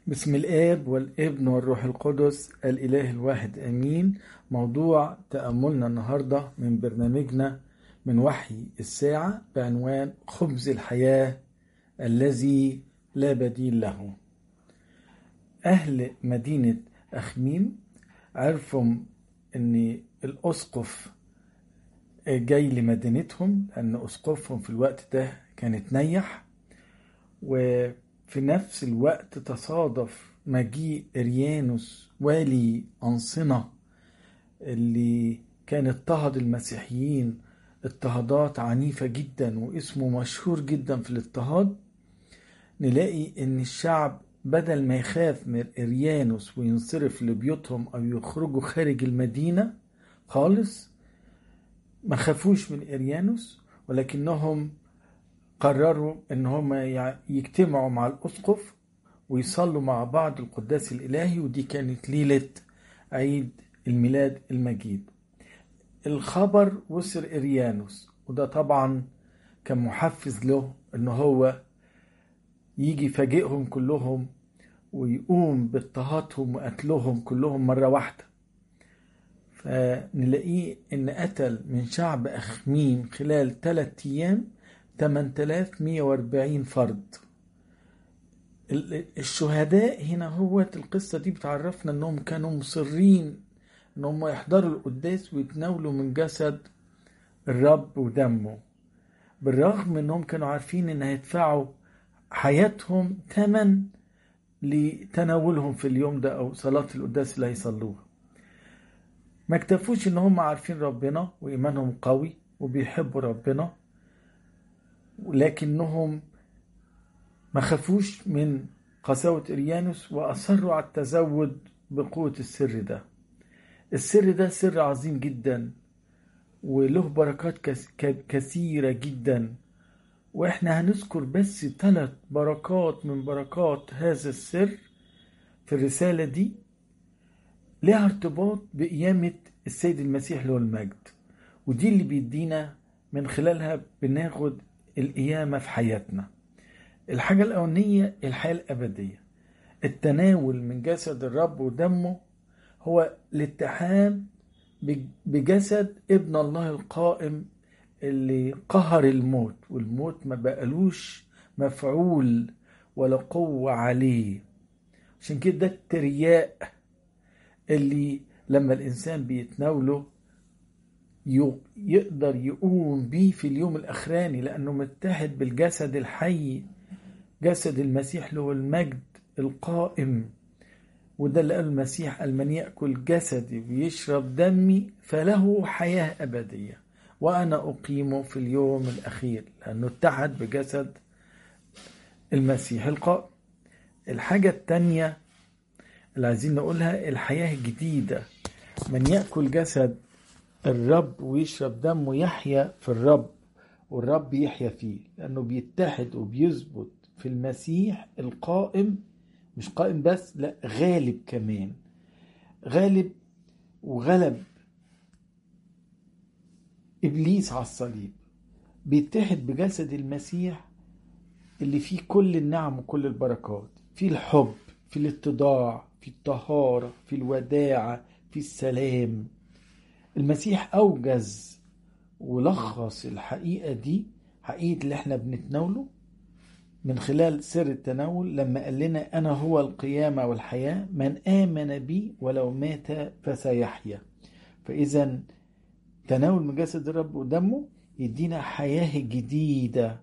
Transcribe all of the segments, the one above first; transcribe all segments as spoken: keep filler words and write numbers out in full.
بسم الآب والابن والروح القدس الإله الواحد آمين. موضوع تأملنا النهاردة من برنامجنا من وحي الساعة بعنوان خبز الحياة الذي لا بديل له. أهل مدينة أخميم عرفوا أن الأسقف جاي لمدينتهم، لأن أسقفهم في الوقت ده كانت نيح، وفي نفس الوقت تصادف مجيء إريانوس والي أنصنة اللي كان اضطهد المسيحيين اضطهادات عنيفة جدا واسمه مشهور جدا في الاضطهاد. نلاقي ان الشعب بدل ما يخاف من إريانوس وينصرف لبيوتهم او يخرجوا خارج المدينة خالص، ما خافوش من إريانوس، ولكنهم قرروا ان هم يجتمعوا مع الأسقف ويصلوا مع بعض القداس الإلهي، ودي كانت ليلة عيد الميلاد المجيد. الخبر وصل إريانوس، وده طبعا كان محفز له ان هو يجي يفاجئهم كلهم ويقوم باضطهادهم وقتلهم كلهم مرة واحدة. فنلاقيه ان قتل من شعب أخميم خلال ثلاثة ايام ثمانية آلاف ومئة وأربعين فرد. الشهداء هنا هو القصة دي بتعرفنا انهم كانوا مصرين انهم يحضروا القداس ويتناولوا من جسد الرب ودمه، بالرغم انهم كانوا عارفين ان هيدفعوا حياتهم ثمن لتناولهم في اليوم ده او صلاة القداس اللي هيصلوها. ما اكتفوش ان هم عارفين ربنا وايمانهم قوي وبيحبوا ربنا، لكنهم ما خافوش من قساوة إريانوس وأصروا على التزود بقوة السر ده. السر ده سر عظيم جدا وله بركات كثيرة جدا، وإحنا هنذكر بس ثلاث بركات من بركات هذا السر في الرسالة دي لها ارتباط بقيامة السيد المسيح له المجد، ودي اللي بيدينا من خلالها بناخد القيامة في حياتنا. الحاجة الأولانية الحياة الأبدية. التناول من جسد الرب ودمه هو الاتحاد بجسد ابن الله القائم اللي قهر الموت، والموت ما بقالوش مفعول ولا قوة عليه. عشان كده ده الترياق اللي لما الإنسان بيتناوله يقدر يقوم بيه في اليوم الأخراني، لأنه متحد بالجسد الحي، جسد المسيح له المجد القائم. وده اللي قال المسيح: من يأكل جسدي ويشرب دمي فله حياة أبدية وأنا أقيمه في اليوم الأخير، لأنه اتحد بجسد المسيح القائم. الحاجة التانية اللي عايزين نقولها الحياة الجديدة. من يأكل جسد الرب ويشرب دمه يحيا في الرب والرب يحيا فيه، لأنه بيتحد وبيثبت في المسيح القائم. مش قائم بس، لا، غالب كمان، غالب وغلب إبليس على الصليب. بيتحد بجسد المسيح اللي فيه كل النعم وكل البركات، في الحب، في الاتضاع، في الطهارة، في الوداعة، في السلام. المسيح أوجز ولخص الحقيقة دي، حقيقة اللي احنا بنتناوله من خلال سر التناول لما قال لنا: أنا هو القيامة والحياة، من آمن بي ولو مات فسيحيا. فإذا تناول من جسد الرب ودمه يدينا حياة جديدة.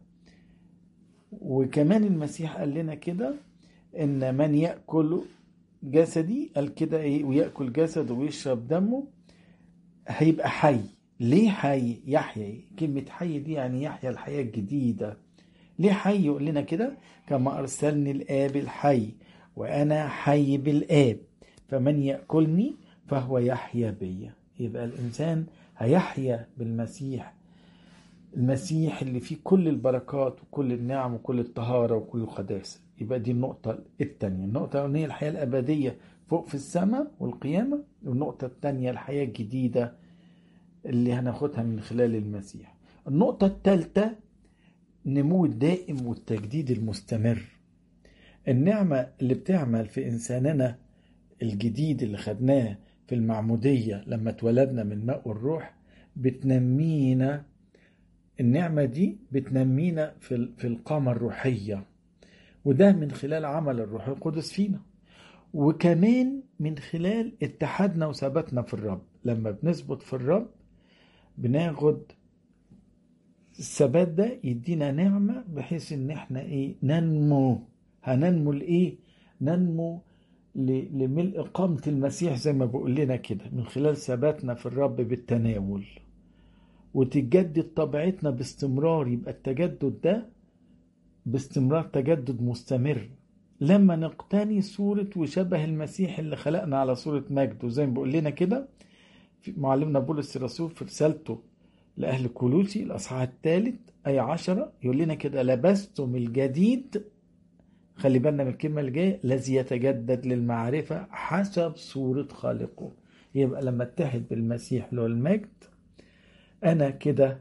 وكمان المسيح قال لنا كده: إن من يأكل جسدي، قال كده إيه، ويأكل جسده ويشرب دمه هيبقى حي. ليه حي؟ يحيى. كلمة حي دي يعني يحيى الحياة الجديدة. ليه حي؟ يقول لنا كده: كما أرسلني الآب الحي وأنا حي بالآب، فمن يأكلني فهو يحيا بي. يبقى الإنسان هيحيا بالمسيح، المسيح اللي فيه كل البركات وكل النعم وكل الطهارة وكل القداسة. يبقى دي النقطة الثانية. النقطة الأولانية الحياة الأبدية فوق في السماء والقيامة، والنقطة الثانية الحياة الجديدة اللي هناخدها من خلال المسيح. النقطة الثالثة نمو الدائم والتجديد المستمر. النعمة اللي بتعمل في إنساننا الجديد اللي خدناه في المعمودية لما اتولدنا من ماء والروح بتنمينا. النعمة دي بتنمينا في في القامة الروحية، وده من خلال عمل الروح القدس فينا، وكمان من خلال اتحادنا وثباتنا في الرب. لما بنثبت في الرب بناخد الثبات ده يدينا نعمة بحيث ان احنا ايه ننمو. هننمو لايه؟ ننمو لملء قامة المسيح زي ما بقول لنا كده، من خلال ثباتنا في الرب بالتناول، وتتجدد طبيعتنا باستمرار. يبقى التجدد ده باستمرار تجدد مستمر لما نقتني صورة وشبه المسيح اللي خلقنا على صورة مجد. وزي ما بقول لنا كده في معلمنا بولس الرسول في رسالته لأهل كولوسي الأصحاح الثالث آية عشرة يقول لنا كده: لبستم الجديد، خلي بالنا من الكلمة اللي جاية، الذي يتجدد للمعرفة حسب صورة خالقه. يبقى لما اتحد بالمسيح له المجد أنا كده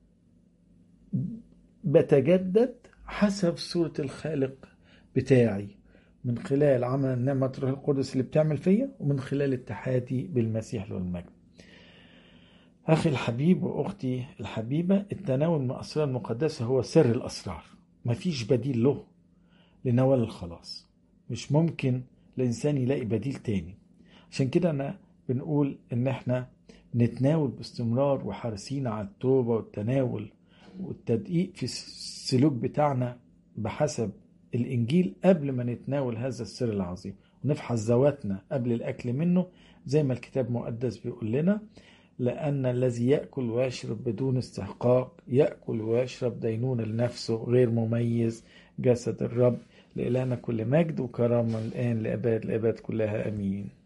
بتجدد حسب صورة الخالق بتاعي، من خلال عمل نعمة الروح القدس اللي بتعمل فيا، ومن خلال اتحادي بالمسيح له المجد. أخي الحبيب وأختي الحبيبة، التناول من الأسرار المقدسة هو سر الأسرار، مفيش بديل له لنوال الخلاص. مش ممكن الإنسان يلاقي بديل تاني. عشان كده أنا بنقول إن إحنا نتناول باستمرار وحريصين على التوبة والتناول والتدقيق في السلوك بتاعنا بحسب الإنجيل قبل ما نتناول هذا السر العظيم، ونفحص ذواتنا قبل الأكل منه زي ما الكتاب المقدس بيقول لنا: لأن الذي يأكل ويشرب بدون استحقاق يأكل ويشرب دينونة لنفسه غير مميز جسد الرب. لإلهنا كل مجد وكرامة الآن لأباد الآباد كلها، أمين.